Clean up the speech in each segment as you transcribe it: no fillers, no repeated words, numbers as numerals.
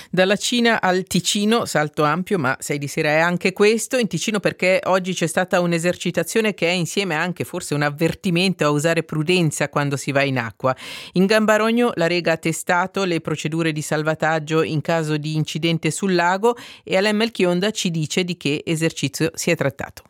Dalla Cina al Ticino, salto ampio, ma 6 di sera è anche questo. In Ticino perché oggi c'è stata un'esercitazione che è insieme anche forse un avvertimento a usare prudenza quando si va in acqua. In Gambarogno la Rega ha testato le procedure di salvataggio in caso di incidente sul lago e Alem Chionda ci dice di che esercizio si è trattato.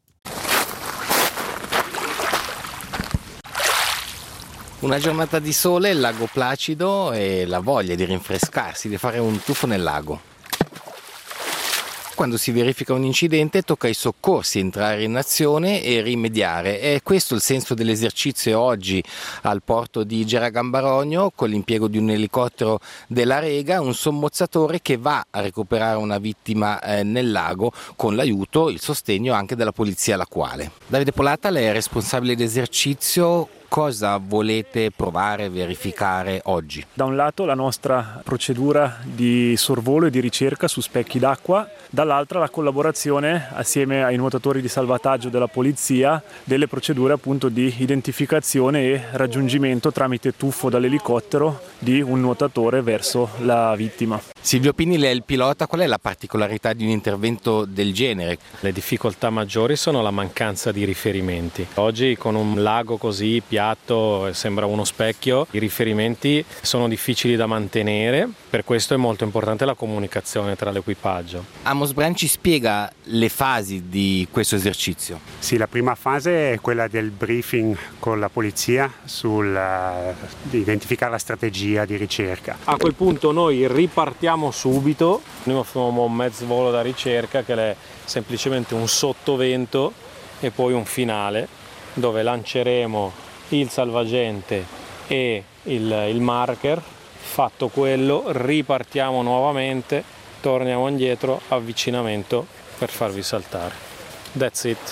Una giornata di sole, il lago placido e la voglia di rinfrescarsi, di fare un tuffo nel lago. Quando si verifica un incidente tocca ai soccorsi entrare in azione e rimediare. È questo il senso dell'esercizio oggi al porto di Gera Gambarogno, con l'impiego di un elicottero della Rega, un sommozzatore che va a recuperare una vittima nel lago con l'aiuto, il sostegno anche della polizia lacuale. Davide Polata, lei è responsabile d'esercizio. Cosa volete provare, verificare oggi? Da un lato la nostra procedura di sorvolo e di ricerca su specchi d'acqua, dall'altra la collaborazione assieme ai nuotatori di salvataggio della polizia delle procedure appunto di identificazione e raggiungimento tramite tuffo dall'elicottero di un nuotatore verso la vittima. Silvio Pini, lei è il pilota, qual è la particolarità di un intervento del genere? Le difficoltà maggiori sono la mancanza di riferimenti. Oggi con un lago così piatto, sembra uno specchio, i riferimenti sono difficili da mantenere, per questo è molto importante la comunicazione tra l'equipaggio. Amos Brand ci spiega le fasi di questo esercizio. Sì, la prima fase è quella del briefing con la polizia di identificare la strategia di ricerca. A quel punto noi ripartiamo subito, noi facciamo un mezzo volo da ricerca che è semplicemente un sottovento e poi un finale dove lanceremo il salvagente e il marker. Fatto quello, ripartiamo nuovamente, torniamo indietro, avvicinamento per farvi saltare. That's it.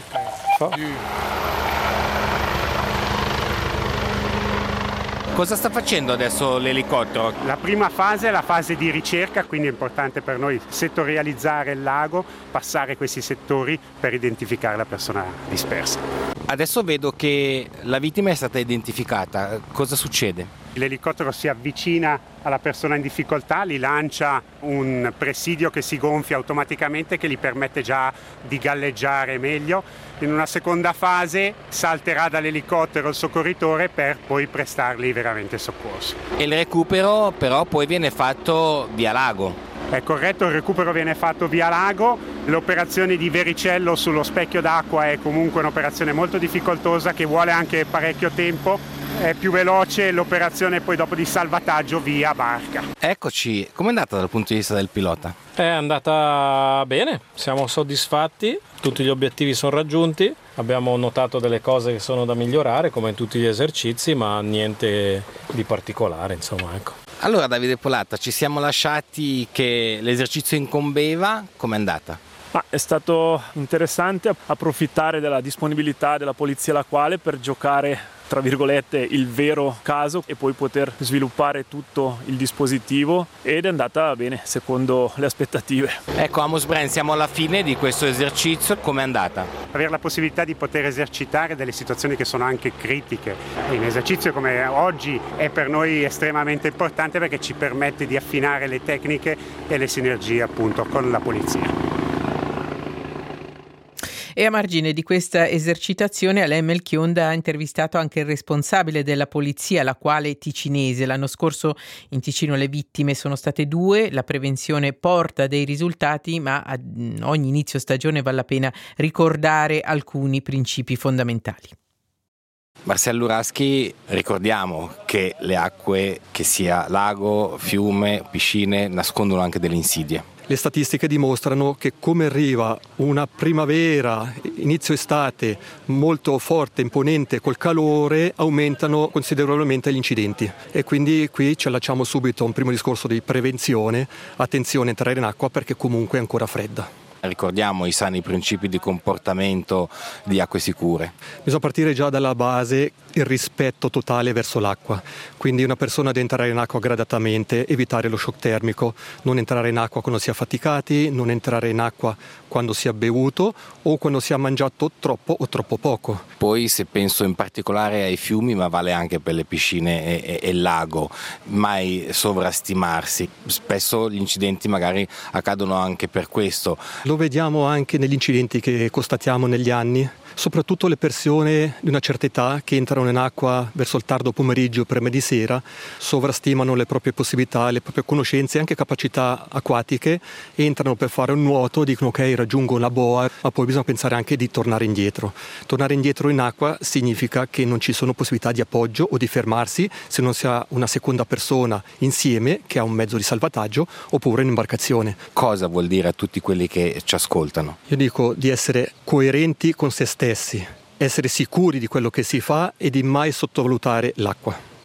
Cosa sta facendo adesso l'elicottero? La prima fase è la fase di ricerca, quindi è importante per noi settorializzare il lago, passare questi settori per identificare la persona dispersa. Adesso vedo che la vittima è stata identificata. Cosa succede? L'elicottero si avvicina alla persona in difficoltà, gli lancia un presidio che si gonfia automaticamente che gli permette già di galleggiare meglio. In una seconda fase salterà dall'elicottero il soccorritore per poi prestargli veramente soccorso. E il recupero però poi viene fatto via lago. È corretto, il recupero viene fatto via lago. L'operazione di vericello sullo specchio d'acqua è comunque un'operazione molto difficoltosa che vuole anche parecchio tempo. È più veloce l'operazione poi dopo di salvataggio via barca. Eccoci, com'è andata dal punto di vista del pilota? È andata bene, siamo soddisfatti, tutti gli obiettivi sono raggiunti, abbiamo notato delle cose che sono da migliorare come in tutti gli esercizi, ma niente di particolare, insomma, ecco. Allora Davide Polata, ci siamo lasciati che l'esercizio incombeva, com'è andata? È stato interessante approfittare della disponibilità della polizia lacuale per giocare tra virgolette il vero caso e poi poter sviluppare tutto il dispositivo ed è andata bene secondo le aspettative. Ecco Amos Brand, siamo alla fine di questo esercizio, com'è andata? Avere la possibilità di poter esercitare delle situazioni che sono anche critiche in esercizio come oggi è per noi estremamente importante perché ci permette di affinare le tecniche e le sinergie appunto con la polizia. E a margine di questa esercitazione Alem Chionda ha intervistato anche il responsabile della polizia, la quale ticinese. L'anno scorso in Ticino le vittime sono state 2, la prevenzione porta dei risultati, ma a ogni inizio stagione vale la pena ricordare alcuni principi fondamentali. Marcello Raschi, ricordiamo che le acque, che sia lago, fiume, piscine, nascondono anche delle insidie. Le statistiche dimostrano che come arriva una primavera, inizio estate molto forte, imponente col calore, aumentano considerevolmente gli incidenti e quindi qui ci allacciamo subito a un primo discorso di prevenzione, attenzione a entrare in acqua perché comunque è ancora fredda. Ricordiamo i sani principi di comportamento di acque sicure. Bisogna partire già dalla base il rispetto totale verso l'acqua. Quindi una persona deve entrare in acqua gradatamente, evitare lo shock termico, non entrare in acqua quando si è affaticati, non entrare in acqua quando si è bevuto o quando si è mangiato troppo o troppo poco. Poi se penso in particolare ai fiumi, ma vale anche per le piscine e il lago, mai sovrastimarsi. Spesso gli incidenti magari accadono anche per questo. Lo vediamo anche negli incidenti che constatiamo negli anni. Soprattutto le persone di una certa età che entrano in acqua verso il tardo pomeriggio, prima di sera, sovrastimano le proprie possibilità, le proprie conoscenze e anche capacità acquatiche, entrano per fare un nuoto, dicono ok, raggiungo una boa, ma poi bisogna pensare anche di tornare indietro. Tornare indietro in acqua significa che non ci sono possibilità di appoggio o di fermarsi se non si ha una seconda persona insieme che ha un mezzo di salvataggio oppure un'imbarcazione. Cosa vuol dire a tutti quelli che ci ascoltano? Io dico di essere coerenti con se stessi, essere sicuri di quello che si fa e di mai sottovalutare l'acqua.